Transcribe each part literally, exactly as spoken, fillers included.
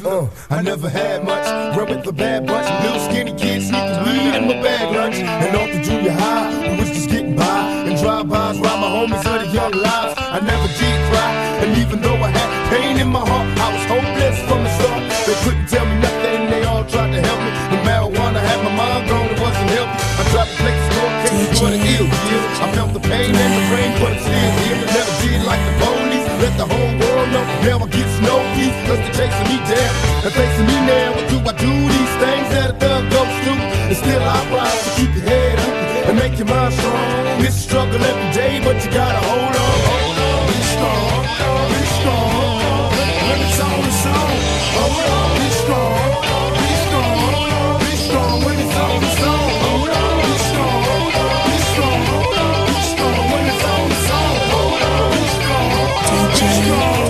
Uh, I never had much, run with the bad bunch. Little skinny kids sneaking weed in my bag lunch. And off to junior high, we was just getting by. And drive-bys while my homies of the young lives. I never did cry, and even though I had pain in my heart, I was hopeless from the start. They couldn't tell me nothing, they all tried to help me. The marijuana had my mind gone, it wasn't healthy. I tried to play score cases for the ill, yeah. I felt the pain and the rain, but I'm still here. Never did like the police, let the whole world know. Now I get no peace, cause they're chasing me down. And facing me now, what do I do? These things that a thug goes through. And still I rise to keep your head up and make your mind strong. It's a struggle every day, but you gotta hold on. Hold on, be strong, be strong. When it's on, it's on. Hold on, be strong, be strong, be strong. When it's on, it's on. Hold on, be strong, be strong, be strong. When it's on, it's on. Hold on, be strong, be strong.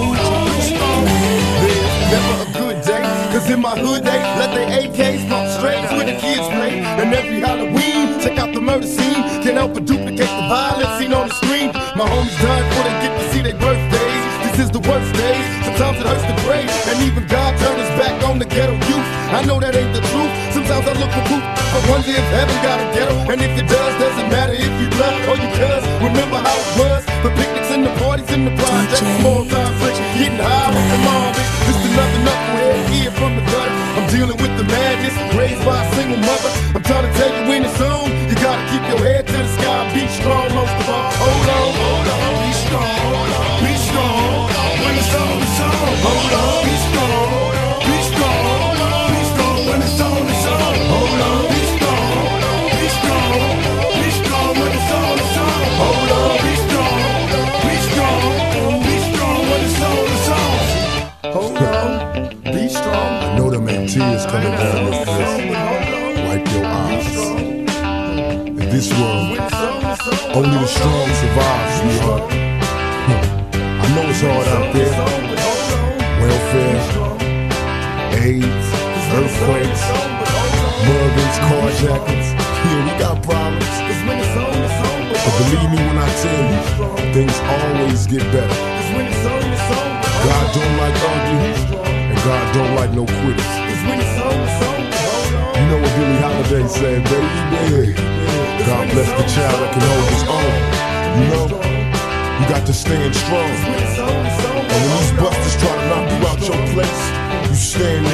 Never a good day, cause in my hood they let their A Ks pump straight where the kids play. And every Halloween, check out the murder scene. Can't help but duplicate the violence seen on the screen. My homies done before they get to see their birthdays. This is the worst days, sometimes it hurts to pray. And even God turned his back on the ghetto youth. I know that ain't the truth, sometimes I look for proof. I wonder if heaven got a ghetto. And if it does, doesn't matter if you blood or you cuz. Remember how it was, the picnics and the parties and the projects. Small time flicks, getting high with the mom. It's another knucklehead here from the gutter. I'm dealing with the madness, raised by a single mother. I'm trying to tell you when it's on, you gotta keep your head to the sky. Be strong most of all. Hold on, hold on, be strong, be strong. When it's on, it's on. Hold on, be strong, be strong, be strong. When it's on, it's on. Hold on, be strong, be strong, be strong. When it's on, it's on. Hold on, be strong, be strong, be strong. When it's on, it's on. Hold on, be strong. I know them ain't tears coming down your face. Wipe your eyes. In this world, only the strong survive, sweetheart. I know it's hard out there. Welfare, AIDS, earthquakes, muggings, carjackings. Yeah, we got problems. But believe me when I tell you, things always get better. God don't like ugly, and God don't like no quitters. You know what Billie Holiday said, baby? God bless the child that can hold his own. You know, you got to stand strong. And when these busters try to knock you out your place, you stand